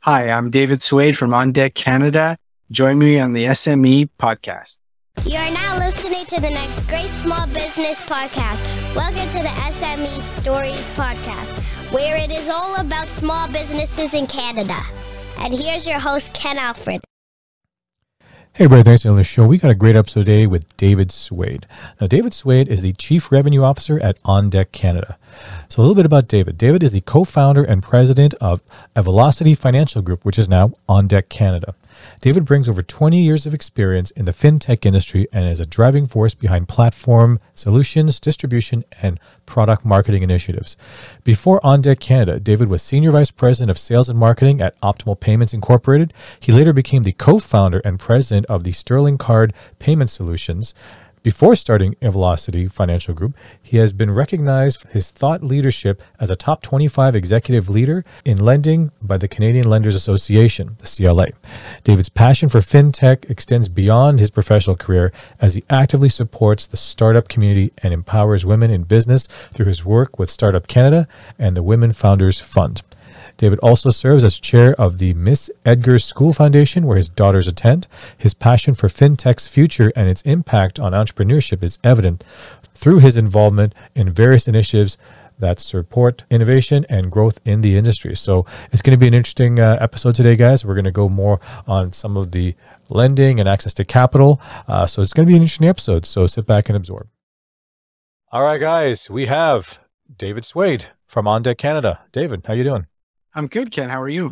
Hi, I'm David Swade from On Deck Canada. Join me on the SME podcast. You are now listening to the next great small business podcast. Welcome to the SME Stories podcast, where it is all about small businesses in Canada. And here's your host, Ken Alfred. Hey everybody, thanks for joining the show. We got a great episode today with David Swade. Now, David Swade is the Chief Revenue Officer at On Deck Canada. So a little bit about David. David is the co-founder and president of a Velocity Financial Group, which is now On Deck Canada. David brings over 20 years of experience in the fintech industry and is a driving force behind platform solutions, distribution, and product marketing initiatives. Before On Deck Canada, David was Senior Vice President of Sales and Marketing at Optimal Payments Incorporated. He later became the co-founder and president of the Sterling Card Payment Solutions. Before starting Velocity Financial Group, he has been recognized for his thought leadership as a top 25 executive leader in lending by the Canadian Lenders Association, the CLA. David's passion for fintech extends beyond his professional career as he actively supports the startup community and empowers women in business through his work with Startup Canada and the Women Founders Fund. David also serves as chair of the Miss Edgar's School Foundation, where his daughters attend. His passion for fintech's future and its impact on entrepreneurship is evident through his involvement in various initiatives that support innovation and growth in the industry. So it's going to be an interesting episode today, guys. We're going to go more on some of the lending and access to capital. So it's going to be an interesting episode. So sit back and absorb. All right, guys, we have David Swade from On Deck Canada. David, how you doing? I'm good, Ken. How are you?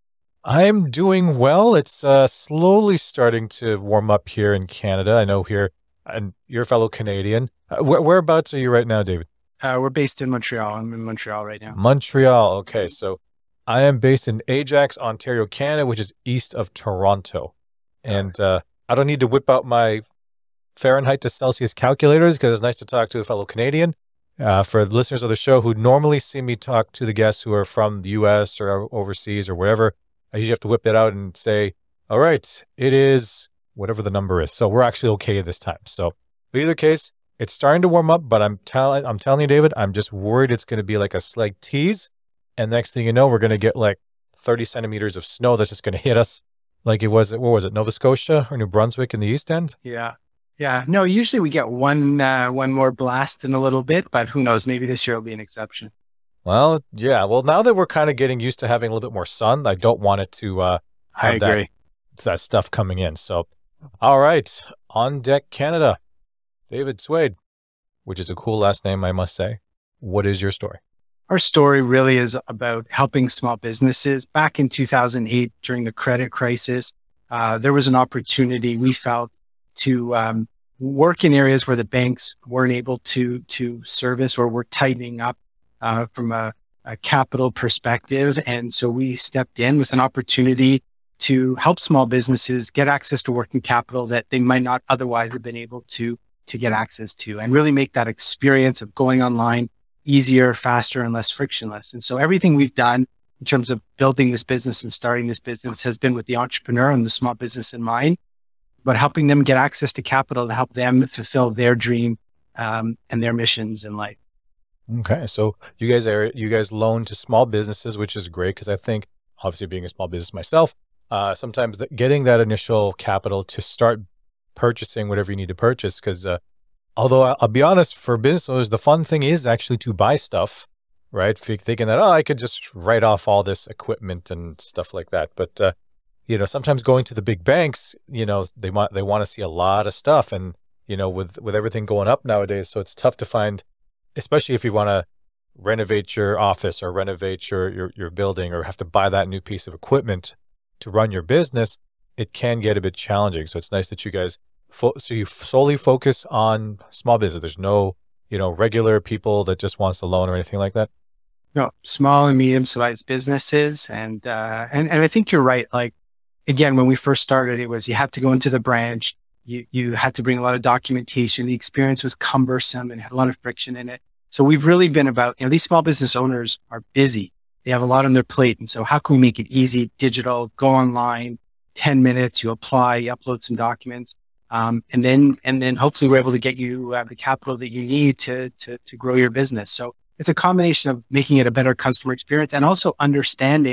I'm doing well. It's slowly starting to warm up here in Canada. I know here, and you're a fellow Canadian. Whereabouts are you right now, David? We're based in Montreal. I'm in Montreal right now. Montreal. Okay. So I am based in Ajax, Ontario, Canada, which is east of Toronto. And I don't need to whip out my Fahrenheit to Celsius calculators because it's nice to talk to a fellow Canadian. For the listeners of the show who normally see me talk to the guests who are from the U.S. or overseas or wherever, I usually have to whip that out and say, all right, it is whatever the number is. So we're actually okay this time. So in either case, it's starting to warm up, but I'm telling you, David, I'm just worried it's going to be like a slight tease. And next thing you know, we're going to get like 30 centimeters of snow that's just going to hit us like it was, what was it, Nova Scotia or New Brunswick in the East End? Yeah. No, usually we get one more blast in a little bit, but who knows? Maybe this year will be an exception. Well, yeah. Well, now that we're kind of getting used to having a little bit more sun, I don't want it to have that stuff coming in. So, all right. On Deck Canada, David Swade, which is a cool last name, I must say. What is your story? Our story really is about helping small businesses. Back in 2008, during the credit crisis, there was an opportunity we felt to work in areas where the banks weren't able to service or were tightening up from a capital perspective. And so we stepped in with an opportunity to help small businesses get access to working capital that they might not otherwise have been able to get access to, and really make that experience of going online easier, faster, and less frictionless. And so everything we've done in terms of building this business and starting this business has been with the entrepreneur and the small business in mind, but helping them get access to capital to help them fulfill their dream and their missions in life. Okay, so you guys loan to small businesses, which is great because I think, obviously, being a small business myself, sometimes getting that initial capital to start purchasing whatever you need to purchase. Because although I'll be honest, for business owners, the fun thing is actually to buy stuff, right? Thinking that I could just write off all this equipment and stuff like that, but sometimes going to the big banks, they want to see a lot of stuff. And, with everything going up nowadays, so it's tough to find, especially if you want to renovate your office or renovate your building or have to buy that new piece of equipment to run your business, it can get a bit challenging. So it's nice that you guys, so you solely focus on small business. There's no, regular people that just wants a loan or anything like that. No, small and medium-sized businesses. And I think you're right. Like, again, when we first started, it was, you have to go into the branch. You had to bring a lot of documentation. The experience was cumbersome and had a lot of friction in it. So we've really been about, these small business owners are busy. They have a lot on their plate. And so how can we make it easy, digital, go online, 10 minutes, you apply, you upload some documents. And then hopefully we're able to get you the capital that you need to grow your business. So it's a combination of making it a better customer experience and also understanding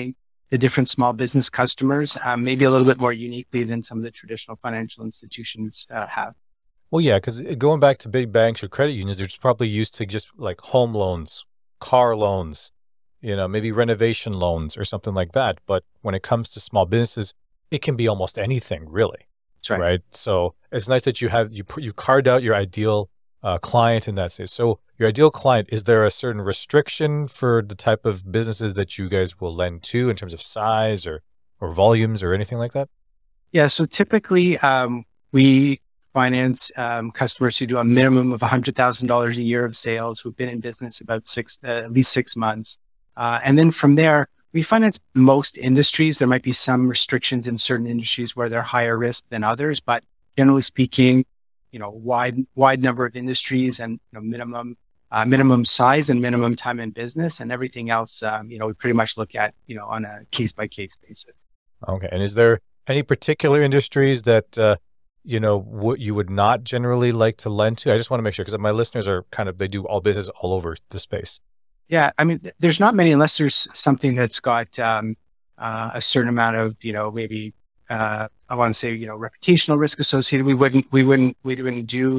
the different small business customers, maybe a little bit more uniquely than some of the traditional financial institutions have. Well, yeah, because going back to big banks or credit unions, they're just probably used to just like home loans, car loans, maybe renovation loans or something like that. But when it comes to small businesses, it can be almost anything, really. That's right. Right. So it's nice that you carved out your ideal client in that sense. So your ideal client, is there a certain restriction for the type of businesses that you guys will lend to in terms of size or volumes or anything like that? Yeah. So typically, we finance customers who do a minimum of $100,000 a year of sales, who've been in business about at least 6 months. And then from there, we finance most industries. There might be some restrictions in certain industries where they're higher risk than others, but generally speaking, wide number of industries and minimum size and minimum time in business, and everything else, we pretty much look at, on a case by case basis. Okay. And is there any particular industries that, what you would not generally like to lend to? I just want to make sure, because my listeners are they do all business all over the space. Yeah. I mean, there's not many unless there's something that's got a certain amount of, maybe, I want to say, reputational risk associated. We wouldn't do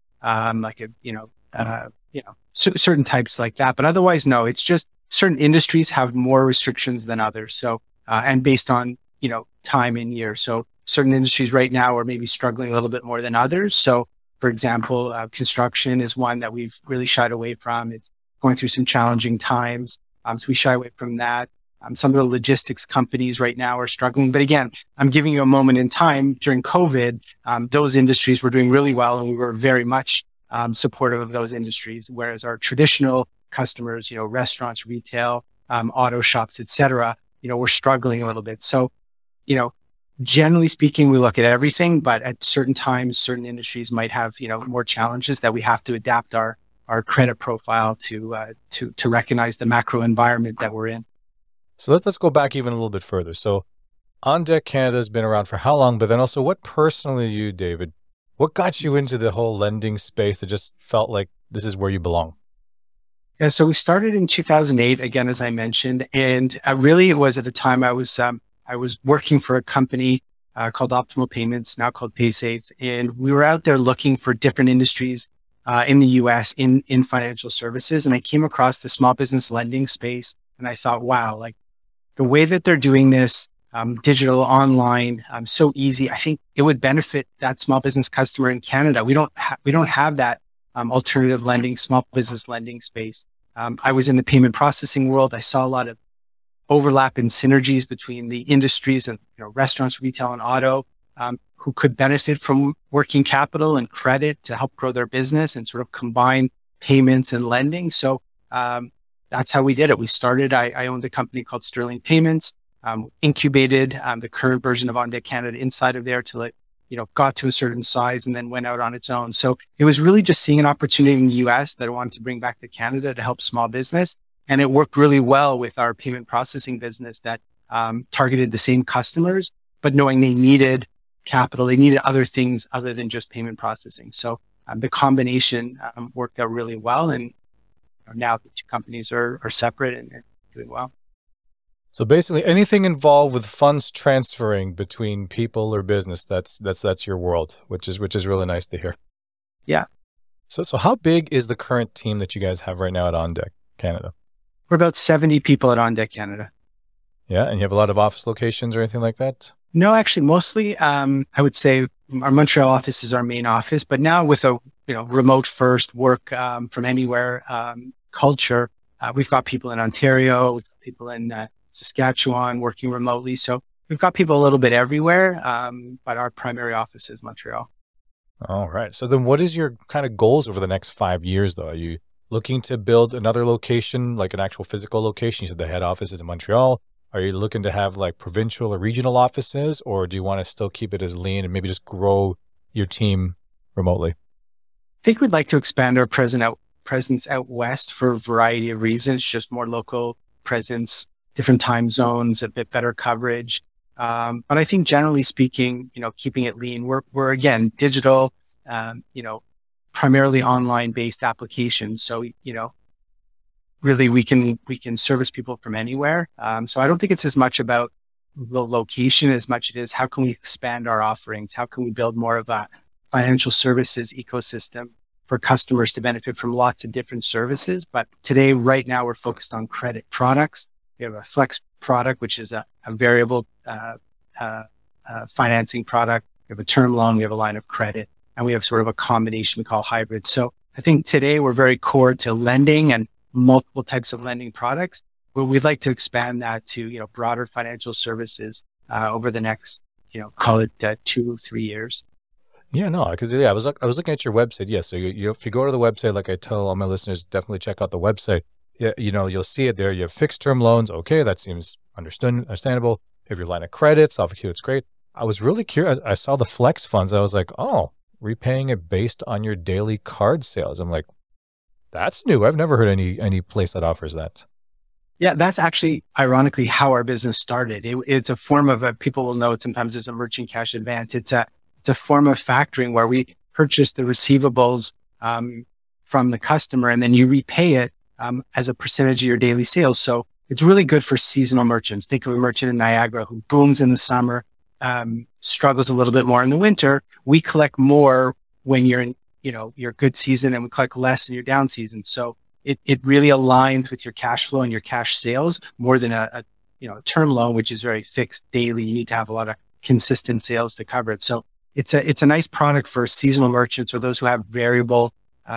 certain types like that. But otherwise, no, it's just certain industries have more restrictions than others. So, and based on, time and year. So certain industries right now are maybe struggling a little bit more than others. So for example, construction is one that we've really shied away from. It's going through some challenging times. So we shy away from that. Some of the logistics companies right now are struggling. But again, I'm giving you a moment in time during COVID. Those industries were doing really well, and we were very much supportive of those industries. Whereas our traditional customers, restaurants, retail, auto shops, et cetera, we're struggling a little bit. So, generally speaking, we look at everything, but at certain times, certain industries might have, more challenges that we have to adapt our credit profile to recognize the macro environment that we're in. So let's go back even a little bit further. So On Deck Canada has been around for how long? But then also, what personally you, David, what got you into the whole lending space that just felt like this is where you belong? Yeah, so we started in 2008, again, as I mentioned, and really it was at a time I was working for a company called Optimal Payments, now called PaySafe, and we were out there looking for different industries in the U.S. in financial services, and I came across the small business lending space, and I thought, wow, like the way that they're doing this, digital, online, so easy. I think it would benefit that small business customer in Canada. We don't have that alternative lending, small business lending space. I was in the payment processing world. I saw a lot of overlap and synergies between the industries and restaurants, retail, and auto, who could benefit from working capital and credit to help grow their business and sort of combine payments and lending. So that's how we did it. We started. I owned a company called Sterling Payments. Incubated the current version of On Deck Canada inside of there till it got to a certain size and then went out on its own. So it was really just seeing an opportunity in the US that I wanted to bring back to Canada to help small business. And it worked really well with our payment processing business that targeted the same customers, but knowing they needed capital, they needed other things other than just payment processing. So the combination worked out really well. And now the two companies are separate and doing well. So basically, anything involved with funds transferring between people or business, that's your world, which is really nice to hear. Yeah. So how big is the current team that you guys have right now at On Deck Canada? We're about 70 people at On Deck Canada. Yeah, and you have a lot of office locations or anything like that? No, actually, mostly, I would say our Montreal office is our main office, but now with a remote first work from anywhere culture, we've got people in Ontario, we've got people in Saskatchewan working remotely. So we've got people a little bit everywhere, but our primary office is Montreal. All right. So then what is your kind of goals over the next 5 years, though? Are you looking to build another location, like an actual physical location? You said the head office is in Montreal. Are you looking to have like provincial or regional offices, or do you want to still keep it as lean and maybe just grow your team remotely? I think we'd like to expand our presence out west for a variety of reasons, just more local presence, different time zones, a bit better coverage. But I think generally speaking, keeping it lean, we're again, digital, primarily online based applications. So, really we can service people from anywhere. So I don't think it's as much about the location as much it is how can we expand our offerings? How can we build more of a financial services ecosystem for customers to benefit from lots of different services? But today, right now, we're focused on credit products. We have a Flex product, which is a variable financing product. We have a term loan, we have a line of credit, and we have sort of a combination we call hybrid. So I think today we're very core to lending and multiple types of lending products, but we'd like to expand that to, broader financial services over the next, call it 2-3 years. Yeah, no, because I was looking at your website. Yeah, so if you go to the website, like I tell all my listeners, definitely check out the website. Yeah, you'll see it there. You have fixed term loans. Okay, that seems understandable. You have your line of credits. Obviously, it's great. I was really curious. I saw the Flex funds. I was like, oh, repaying it based on your daily card sales. I'm like, that's new. I've never heard any place that offers that. Yeah, that's actually ironically how our business started. It's a form of people will know it sometimes as a merchant cash advance. It's a form of factoring where we purchase the receivables from the customer and then you repay it as a percentage of your daily sales. So it's really good for seasonal merchants. Think of a merchant in Niagara who booms in the summer, struggles a little bit more in the winter. We collect more when you're in, your good season, and we collect less in your down season. So it really aligns with your cash flow and your cash sales more than a term loan, which is very fixed daily. You need to have a lot of consistent sales to cover it. So it's a nice product for seasonal merchants or those who have variable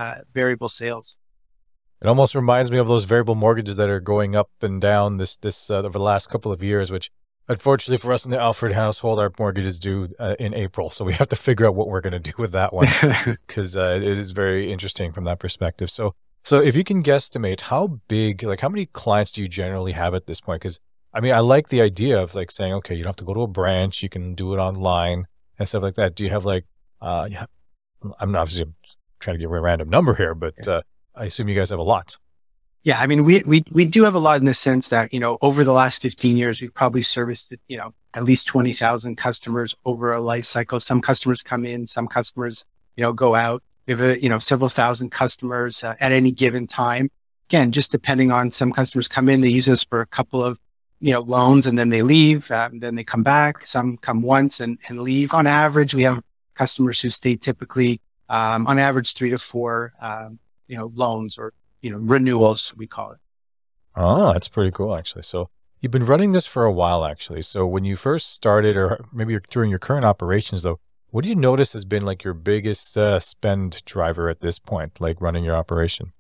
sales. It almost reminds me of those variable mortgages that are going up and down this over the last couple of years, which unfortunately for us in the Alfred household, our mortgage is due in April. So we have to figure out what we're going to do with that one because it is very interesting from that perspective. So if you can guesstimate how big, like how many clients do you generally have at this point? Because I mean, I like the idea of like saying, okay, you don't have to go to a branch, you can do it online and stuff like that. Do you have like, I'm obviously trying to give a random number here, but I assume you guys have a lot. Yeah, I mean, we do have a lot in the sense that, over the last 15 years, we've probably serviced, at least 20,000 customers over a life cycle. Some customers come in, some customers, go out. We have, several thousand customers at any given time. Again, just depending on some customers come in, they use us for a couple of, loans and then they leave, then they come back. Some come once and leave. On average, we have customers who stay typically, on average, 3 to 4, loans or, renewals, we call it. Oh, that's pretty cool, actually. So you've been running this for a while, actually. So when you first started, or maybe during your current operations, though, what do you notice has been like your biggest spend driver at this point, like running your operation?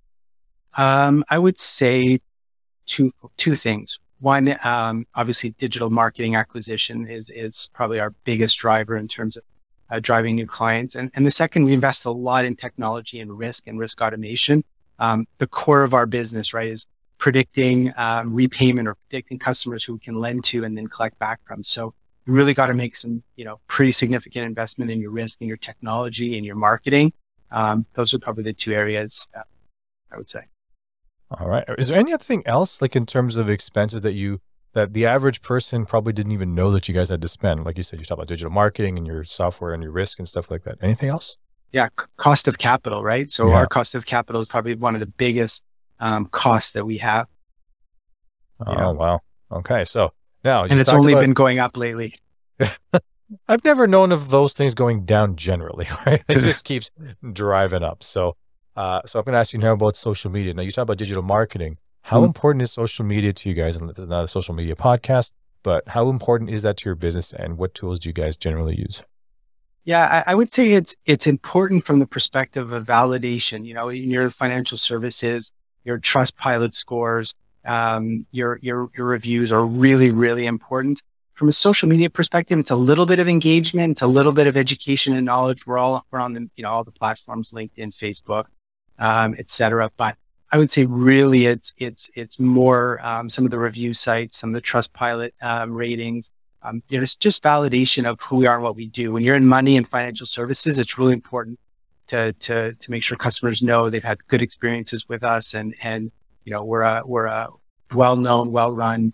I would say two things. One, obviously, digital marketing acquisition is probably our biggest driver in terms of driving new clients. And the second, we invest a lot in technology and risk automation. The core of our business, right, is predicting repayment or predicting customers who we can lend to and then collect back from. So you really got to make some, pretty significant investment in your risk and your technology and your marketing. Those are probably the two areas I would say. All right. Is there anything else, like in terms of expenses that the average person probably didn't even know that you guys had to spend? Like you said, you talk about digital marketing and your software and your risk and stuff like that. Anything else? Yeah. Cost of capital, right? So our cost of capital is probably one of the biggest costs that we have. Oh, wow. Okay. So now, and it's only been going up lately. I've never known of those things going down generally, right? It just keeps driving up. So I'm going to ask you now about social media. Now, you talk about digital marketing. How important is social media to you guys? And it's not a social media podcast, but how important is that to your business, and what tools do you guys generally use? Yeah, I would say it's important from the perspective of validation. In your financial services, your Trustpilot scores, your reviews are really, really important. From a social media perspective, it's a little bit of engagement, it's a little bit of education and knowledge. We're on the, all the platforms, LinkedIn, Facebook, et cetera. But I would say really it's more some of the review sites, some of the Trustpilot ratings. It's just validation of who we are and what we do. When you're in money and financial services, it's really important to make sure customers know they've had good experiences with us, and we're a well-known, well-run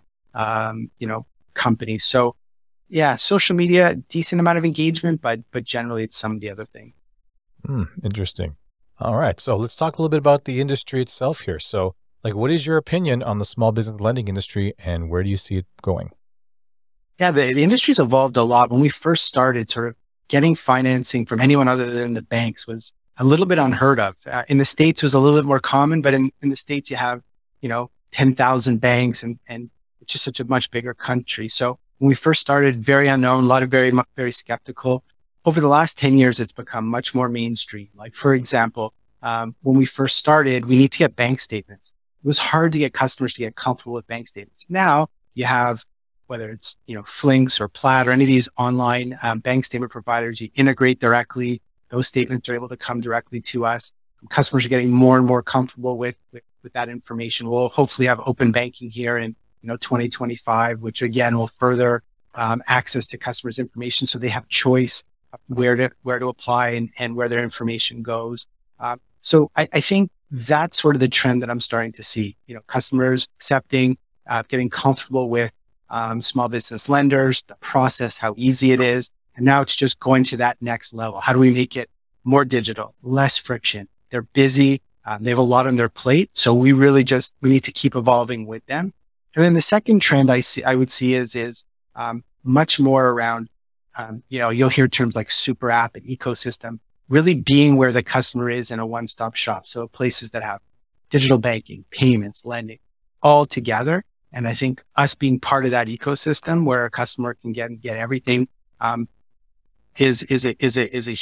company. So yeah, social media, decent amount of engagement, but generally it's some of the other things. Interesting. All right. So let's talk a little bit about the industry itself here. So Like, what is your opinion on the small business lending industry and where do you see it going? Yeah, the industry's evolved a lot. When we first started, sort of getting financing from anyone other than the banks was a little bit unheard of. In the States, it was a little bit more common, but in the States, you have, 10,000 banks and it's just such a much bigger country. So when we first started, very unknown, a lot of very skeptical. Over the last 10 years, it's become much more mainstream. Like, for example, when we first started, we need to get bank statements. It was hard to get customers to get comfortable with bank statements. Now you have, whether it's, Flinks or Plaid or any of these online bank statement providers, you integrate directly. Those statements are able to come directly to us. Customers are getting more and more comfortable with that information. We'll hopefully have open banking here in 2025, which again will further access to customers' information, so they have choice where to apply and where their information goes. So I think that's sort of the trend that I'm starting to see. Customers accepting, getting comfortable with small business lenders, the process, how easy it is, and now it's just going to that next level. How do we make it more digital, less friction? They're busy. They have a lot on their plate. So we really we need to keep evolving with them. And then the second trend I would see is much more around, you'll hear terms like super app and ecosystem, really being where the customer is in a one-stop shop. So places that have digital banking, payments, lending, all together. And I think us being part of that ecosystem where a customer can get everything, is a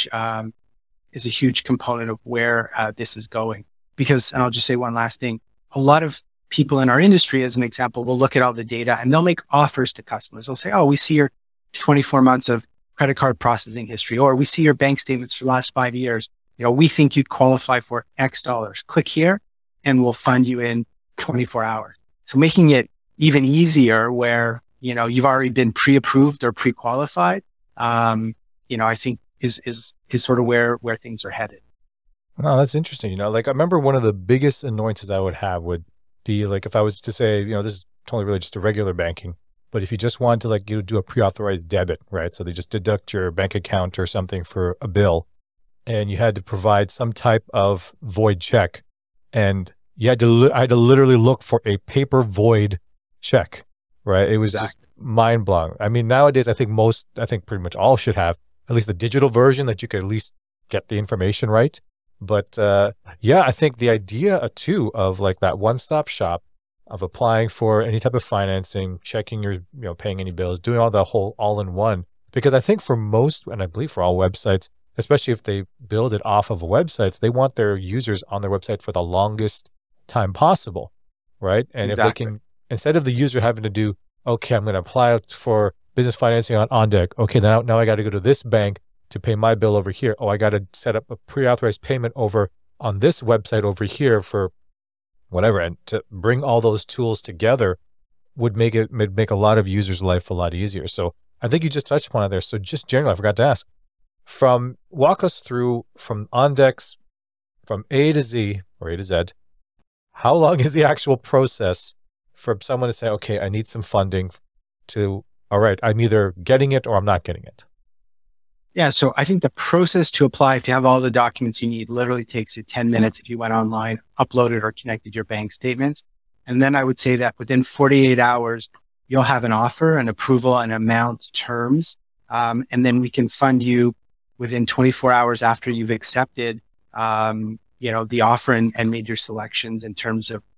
huge component of where this is going. Because, and I'll just say one last thing, a lot of people in our industry, as an example, will look at all the data and they'll make offers to customers. They'll say, oh, we see your 24 months of credit card processing history, or we see your bank statements for the last 5 years. We think you'd qualify for X dollars. Click here and we'll fund you in 24 hours. So making it even easier where, you've already been pre-approved or pre-qualified, I think is sort of where things are headed. Oh, that's interesting. Like I remember one of the biggest annoyances I would have would be like, if I was to say, this is totally really just a regular banking, but if you just wanted to do a pre-authorized debit, right? So they just deduct your bank account or something for a bill and you had to provide some type of void check and I had to literally look for a paper void check, right? It was just mind blowing. I mean, nowadays, I think pretty much all should have at least the digital version that you could at least get the information right. But I think the idea too of like that one-stop shop of applying for any type of financing, checking your, paying any bills, doing all the whole all-in-one. Because I think for most, and I believe for all websites, especially if they build it off of websites, they want their users on their website for the longest time possible, right? And If they can, instead of the user having to do, okay, I'm going to apply for business financing on OnDeck. Okay, now I got to go to this bank to pay my bill over here. Oh, I got to set up a pre-authorized payment over on this website over here for whatever. And to bring all those tools together would make a lot of users' life a lot easier. So I think you just touched upon it there. So just generally, I forgot to ask, walk us through from OnDeck's from A to Z or A to Z. How long is the actual process for someone to say, okay, I need some funding to, all right, I'm either getting it or I'm not getting it? Yeah. So I think the process to apply, if you have all the documents you need, literally takes you 10 minutes if you went online, uploaded or connected your bank statements. And then I would say that within 48 hours, you'll have an offer, an approval, an amount, terms. And then we can fund you within 24 hours after you've accepted, the offer and made your selections in terms of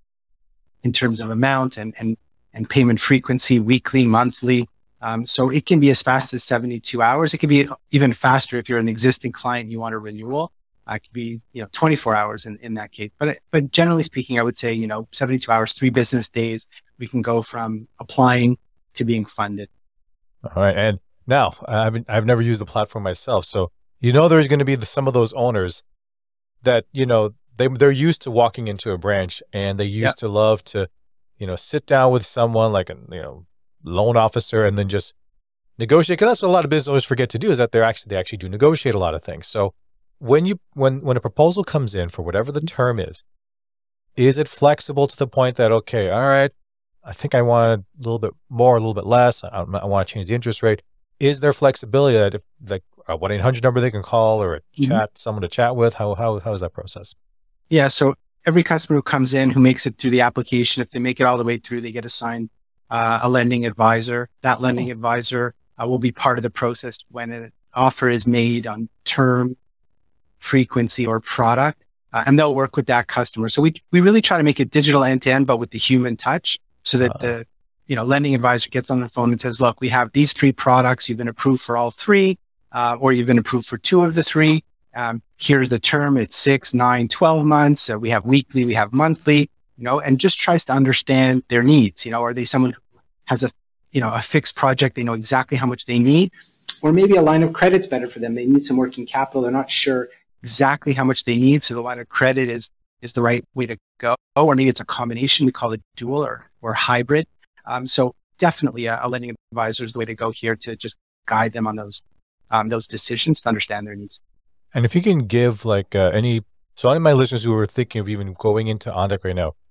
amount and payment frequency, weekly, monthly. So it can be as fast as 72 hours. It can be even faster if you're an existing client and you want a renewal. It could be 24 hours in that case. But generally speaking, I would say 72 hours, 3 business days, we can go from applying to being funded. All right. And now I've never used the platform myself, so there's going to be some of those owners that they're used to walking into a branch and they used to love to sit down with someone like a loan officer and then just negotiate, because that's what a lot of business owners forget to do, is that they actually do negotiate a lot of things. So when a proposal comes in for whatever the term is it flexible to the point that, okay, all right, I think I want a little bit more, a little bit less, I want to change the interest rate? Is there flexibility that if like a 1-800 number they can call or a someone to chat with? How is that process? Yeah. So every customer who comes in, who makes it through the application, if they make it all the way through, they get assigned a lending advisor. That lending advisor will be part of the process when an offer is made on term, frequency, or product, and they'll work with that customer. So we really try to make it digital end to end, but with the human touch, so that the lending advisor gets on the phone and says, look, we have these 3 products. You've been approved for all 3, or you've been approved for 2 of the 3. Here's the term. It's 6, 9, 12 months. We have weekly, we have monthly, and just tries to understand their needs. Are they someone who has a fixed project? They know exactly how much they need, or maybe a line of credit's better for them. They need some working capital. They're not sure exactly how much they need. So the line of credit is the right way to go, or maybe it's a combination. We call it dual or hybrid. So definitely a lending advisor is the way to go here to just guide them on those decisions to understand their needs. And if you can give so any of my listeners who are thinking of even going into OnDeck right now,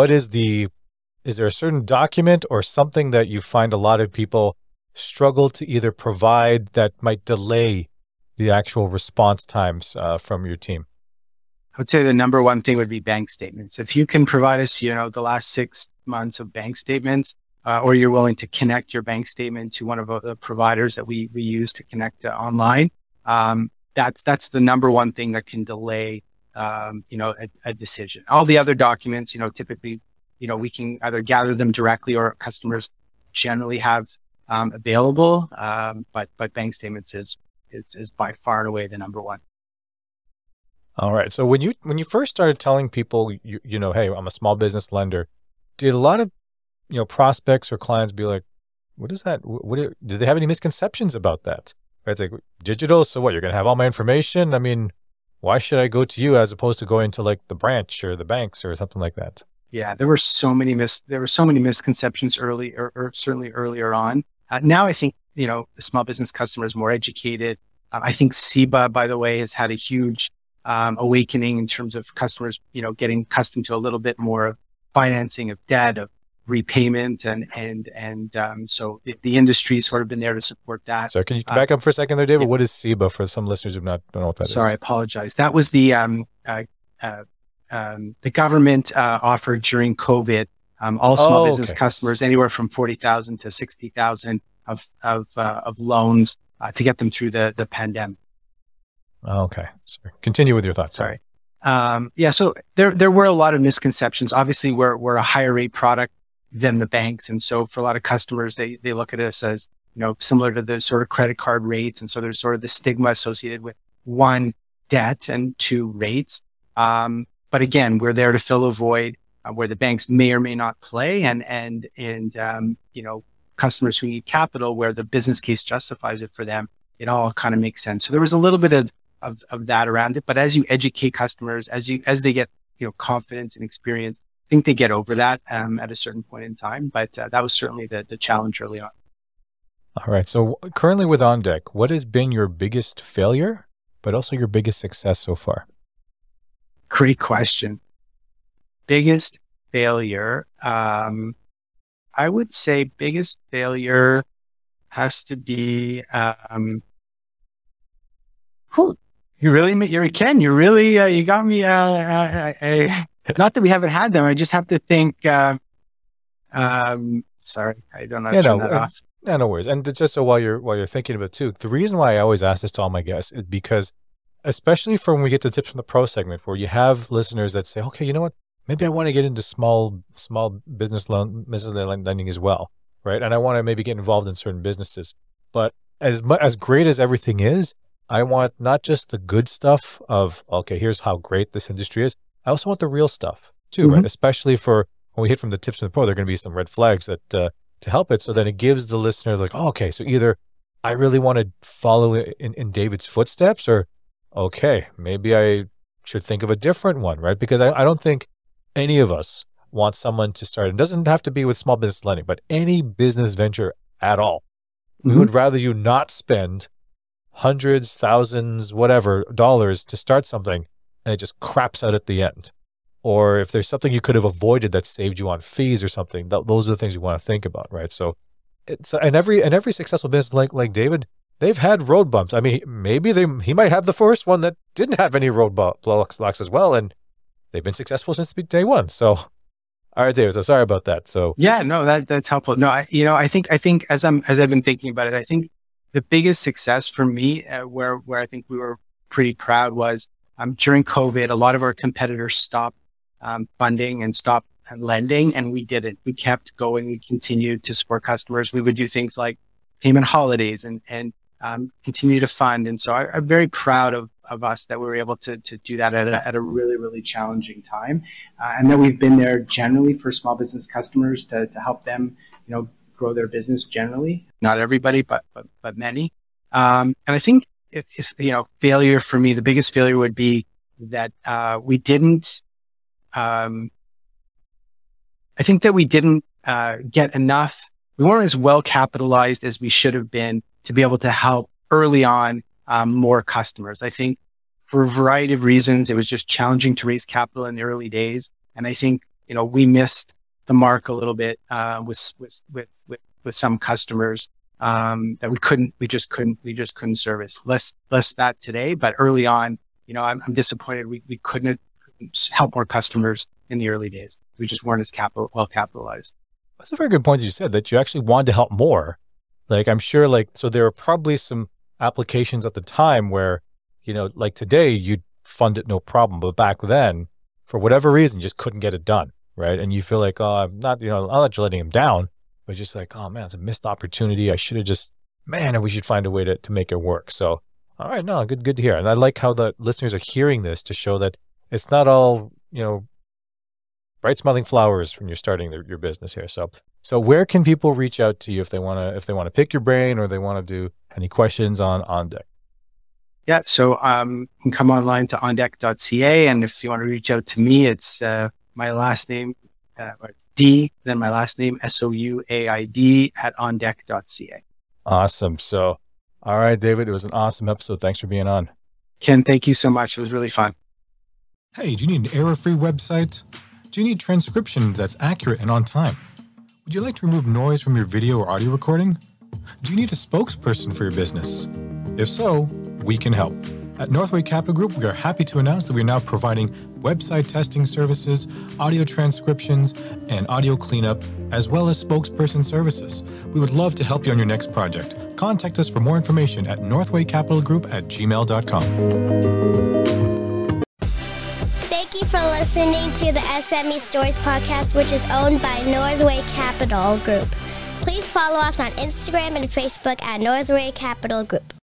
is there a certain document or something that you find a lot of people struggle to either provide that might delay the actual response times from your team? I would say the number one thing would be bank statements. If you can provide us, the last 6 months of bank statements, or you're willing to connect your bank statement to one of the providers that we use to connect online, that's the number one thing that can delay, a decision. All the other documents, typically, we can either gather them directly or customers generally have available. But bank statements is by far and away the number one. All right. So when you first started telling people, hey, I'm a small business lender, did a lot of, prospects or clients be like, what is that? Did they have any misconceptions about that? Right? It's like, digital, so what? You're going to have all my information? I mean, why should I go to you as opposed to going to like the branch or the banks or something like that? Yeah, there were so many misconceptions early, or certainly earlier on. Now I think, the small business customer is more educated. I think CEBA, by the way, has had a huge awakening in terms of customers, getting accustomed to a little bit more of financing of debt, of repayment, and so the industry's sort of been there to support that. So can you back up for a second there, David? Yeah. What is CEBA for some listeners who don't know what that is? Sorry, I apologize. That was the government offered during COVID, all small business customers anywhere from 40,000 to 60,000 of loans to get them through the pandemic. Okay. Sorry. Continue with your thoughts. Sorry. So there were a lot of misconceptions. Obviously, we're a higher rate product than the banks. And so for a lot of customers, they look at us as, similar to the sort of credit card rates. And so there's sort of the stigma associated with 1, debt, and 2, rates. But again, we're there to fill a void where the banks may or may not play, and customers who need capital where the business case justifies it for them. It all kind of makes sense. So there was a little bit of that around it, but as you educate customers, as they get confidence and experience, I think they get over that at a certain point in time. But that was certainly the challenge early on. All right. So currently with OnDeck, what has been your biggest failure, but also your biggest success so far? Great question. Biggest failure. I would say biggest failure has to be, Ken, you got me, not that we haven't had them. I just have to think, sorry, I don't know. Turn that off. No worries. And just so while you're thinking of it too, the reason why I always ask this to all my guests is because, especially for when we get to tips from the pro segment, where you have listeners that say, okay, you know what? Maybe I want to get into small business lending as well, right? And I want to maybe get involved in certain businesses. But as great as everything is, I want not just the good stuff of, okay, here's how great this industry is. I also want the real stuff too, right? Especially for when we hit from the tips from the pro, there are going to be some red flags that to help it. So then it gives the listener like, oh, okay, so either I really want to follow in David's footsteps, or okay, maybe I should think of a different one, right? Because I don't think any of us want someone to start. It doesn't have to be with small business lending, but any business venture at all. We would rather you not spend hundreds, thousands, whatever, dollars to start something and it just craps out at the end. Or if there's something you could have avoided that saved you on fees or something, those are the things you want to think about, right? So and every successful business like David, they've had road bumps. I mean, maybe he might have the first one that didn't have any road blocks as well, and they've been successful since day one. So, all right, David. So sorry about that. So yeah, no, that's helpful. No, I think as I've been thinking about it, I think the biggest success for me, where I think we were pretty proud was during COVID, a lot of our competitors stopped funding and stopped lending, and we didn't. We kept going. We continued to support customers. We would do things like payment holidays and continue to fund. And so I'm very proud of us that we were able to do that at a really, really challenging time. And that we've been there generally for small business customers to help them, grow their business generally. Not everybody, but many. And I think if failure for me, the biggest failure would be that we didn't, I think that we didn't get enough. We weren't as well capitalized as we should have been to be able to help early on more customers. I think for a variety of reasons, it was just challenging to raise capital in the early days. And I think, we missed the mark a little bit with some customers that we just couldn't service. Less that today, but early on, I'm disappointed we couldn't help more customers in the early days. We just weren't as well capitalized. That's a very good point that you said, that you actually wanted to help more. Like, I'm sure, so there were probably some applications at the time where, like today, you'd fund it no problem. But back then, for whatever reason, you just couldn't get it done, right? And you feel like, oh, I'm not you're letting him down, but just like, oh man, it's a missed opportunity. I should have we should find a way to make it work. So, all right, no, good to hear. And I like how the listeners are hearing this to show that it's not all, bright smelling flowers when you're starting your business here. So where can people reach out to you if they want to pick your brain, or they want to do any questions on OnDeck? Yeah. So, you can come online to ondeck.ca. And if you want to reach out to me, it's, my last name, D, then my last name, SOUAID @ondeck.ca. Awesome. So, all right, David, it was an awesome episode. Thanks for being on. Ken, thank you so much. It was really fun. Hey, do you need an error-free website? Do you need transcription that's accurate and on time? Would you like to remove noise from your video or audio recording? Do you need a spokesperson for your business? If so, we can help. At Northway Capital Group, we are happy to announce that we are now providing website testing services, audio transcriptions, and audio cleanup, as well as spokesperson services. We would love to help you on your next project. Contact us for more information at northwaycapitalgroup@gmail.com. Thank you for listening to the SME Stories podcast, which is owned by Northway Capital Group. Please follow us on Instagram and Facebook at Northway Capital Group.